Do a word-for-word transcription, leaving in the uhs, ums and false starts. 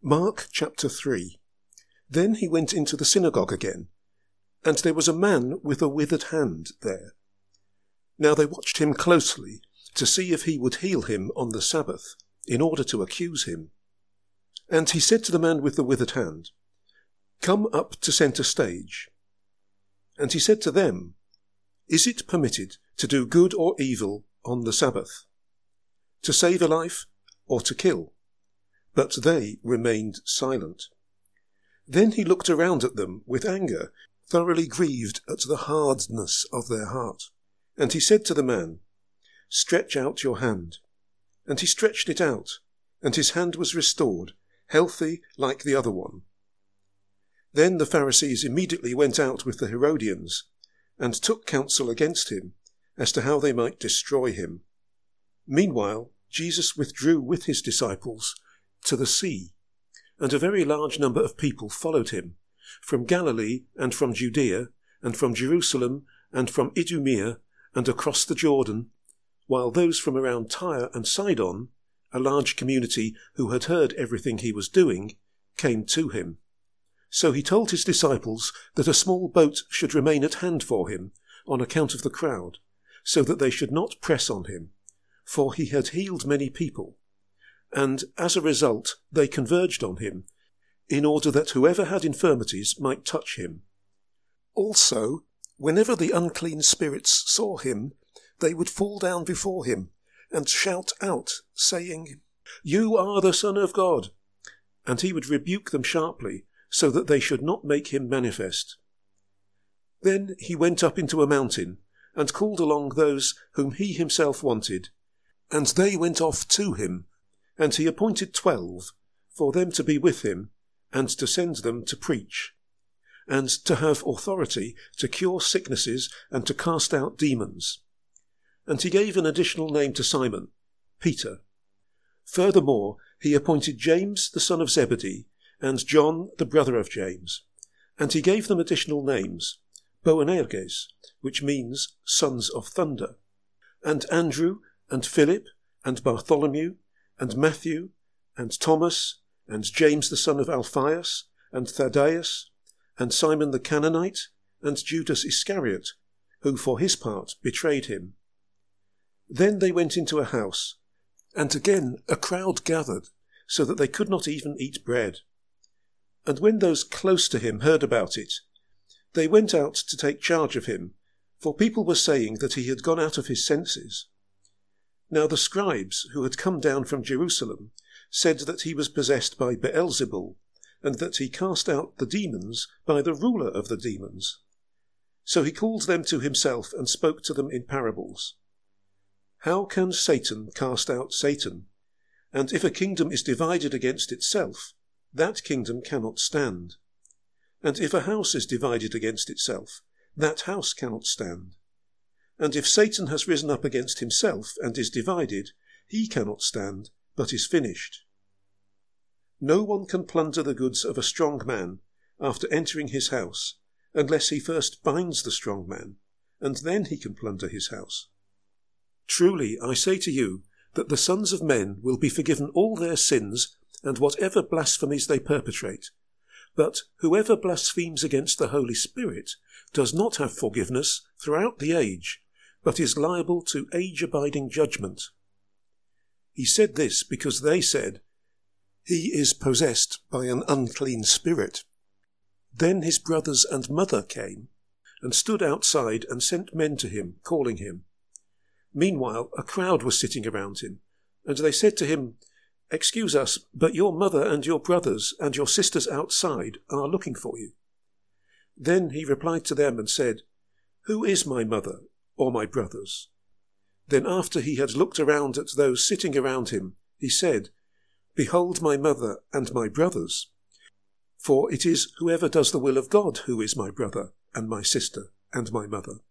Mark chapter three. Then he went into the synagogue again, and there was a man with a withered hand there. Now they watched him closely to see if he would heal him on the Sabbath, in order to accuse him. And he said to the man with the withered hand, "Come up to centre stage." And he said to them, "Is it permitted to do good or evil on the Sabbath, to save a life or to kill?" But they remained silent. Then he looked around at them with anger, thoroughly grieved at the hardness of their heart. And he said to the man, "Stretch out your hand." And he stretched it out, and his hand was restored, healthy like the other one. Then the Pharisees immediately went out with the Herodians, and took counsel against him, as to how they might destroy him. Meanwhile, Jesus withdrew with his disciples to the sea, and a very large number of people followed him, from Galilee and from Judea, and from Jerusalem, and from Idumea, and across the Jordan, while those from around Tyre and Sidon, a large community who had heard everything he was doing, came to him. So he told his disciples that a small boat should remain at hand for him, on account of the crowd, so that they should not press on him, for he had healed many people. And as a result they converged on him, in order that whoever had infirmities might touch him. Also, whenever the unclean spirits saw him, they would fall down before him, and shout out, saying, "You are the Son of God." And he would rebuke them sharply, so that they should not make him manifest. Then he went up into a mountain, and called along those whom he himself wanted, and they went off to him. And he appointed twelve, for them to be with him, and to send them to preach, and to have authority to cure sicknesses and to cast out demons. And he gave an additional name to Simon, Peter. Furthermore, he appointed James the son of Zebedee, and John the brother of James. And he gave them additional names, Boanerges, which means sons of thunder, and Andrew, and Philip, and Bartholomew, and Matthew, and Thomas, and James the son of Alphaeus, and Thaddeus, and Simon the Canaanite, and Judas Iscariot, who for his part betrayed him. Then they went into a house, and again a crowd gathered, so that they could not even eat bread. And when those close to him heard about it, they went out to take charge of him, for people were saying that he had gone out of his senses. Now the scribes who had come down from Jerusalem said that he was possessed by Beelzebul, and that he cast out the demons by the ruler of the demons. So he called them to himself and spoke to them in parables. How can Satan cast out Satan? And if a kingdom is divided against itself, that kingdom cannot stand. And if a house is divided against itself, that house cannot stand. And if Satan has risen up against himself and is divided, he cannot stand, but is finished. No one can plunder the goods of a strong man after entering his house, unless he first binds the strong man, and then he can plunder his house. Truly, I say to you, that the sons of men will be forgiven all their sins and whatever blasphemies they perpetrate. But whoever blasphemes against the Holy Spirit does not have forgiveness throughout the age, but is liable to age-abiding judgment. He said this because they said, "He is possessed by an unclean spirit." Then his brothers and mother came, and stood outside and sent men to him, calling him. Meanwhile a crowd was sitting around him, and they said to him, "Excuse us, but your mother and your brothers and your sisters outside are looking for you." Then he replied to them and said, "Who is my mother or my brothers?" Then after he had looked around at those sitting around him, he said, "Behold my mother and my brothers. For it is whoever does the will of God who is my brother and my sister and my mother."